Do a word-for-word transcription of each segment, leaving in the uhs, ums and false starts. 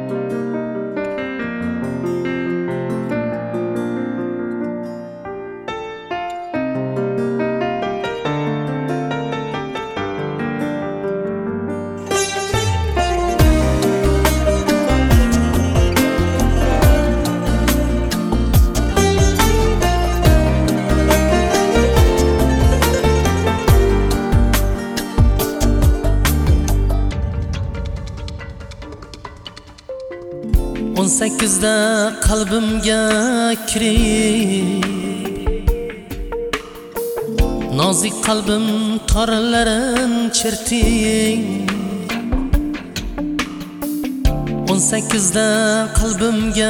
o'n sakkizda qalbimga kirib nozik qalbim torlarin cherting. o'n sakkizda qalbimga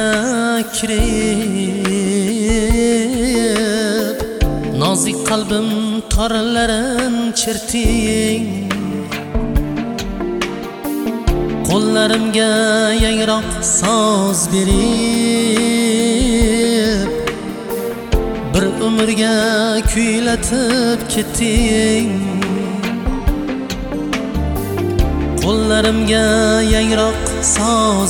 kirib nozik qalbim torlarin cherting. Qo'llarimga yangroq soz berib bir umrga kuylatib ketding. Qo'llarimga yangroq soz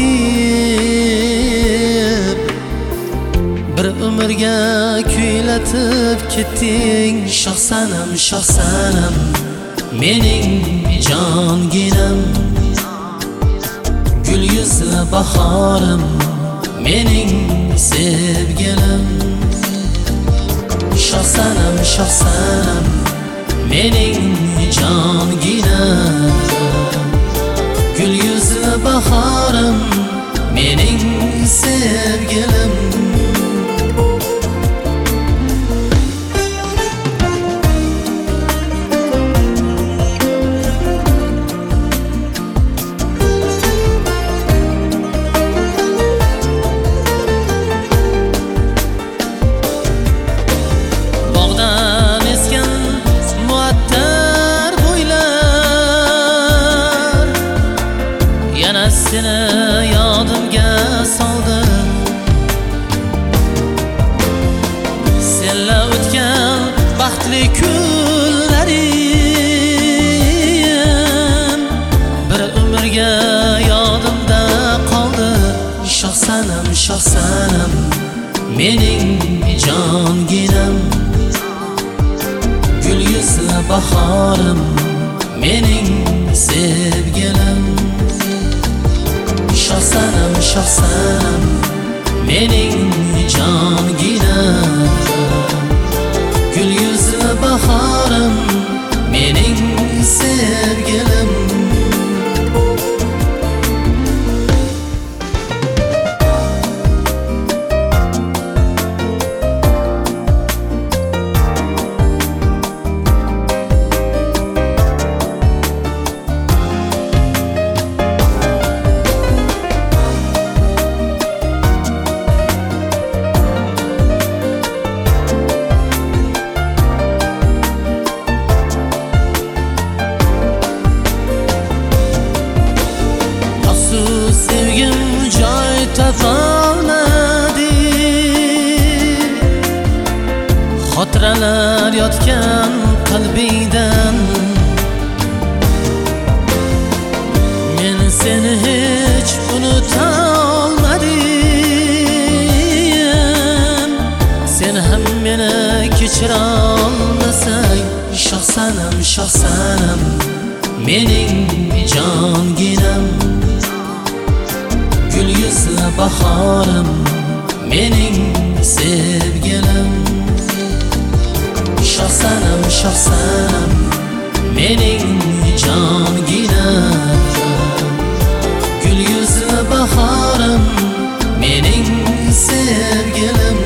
berib bir umrga kuylatib ketding. Shohsanam shohsanam mening jonginam, gul yuzli bahorim mening sevgilim. Shohsanam shohsanam mening jonginam, gul yuzli bahorim mening sevgilim. Seni yodimga soldim, senla o'tgan baxtli kunlarim bir umrga yodimda qoldi. Shohsanam shohsanam mening jonginam, gul yuzli bahorim mening sevgilim. Shohsanam shohsanam mening jonginam, gul yuzli bahorim mening sevgilim. Sevgim joy topolmadi, xotiralar yotgan qalbingdan. Men seni hech unutolmadim, sen ham meni kechira olmasang. Shohsanam shohsanam mening jonginam, gul yuzli bahorim mening sevgilim. Shohsanam shohsanam mening jonginam, gul yuzli bahorim mening sevgilim.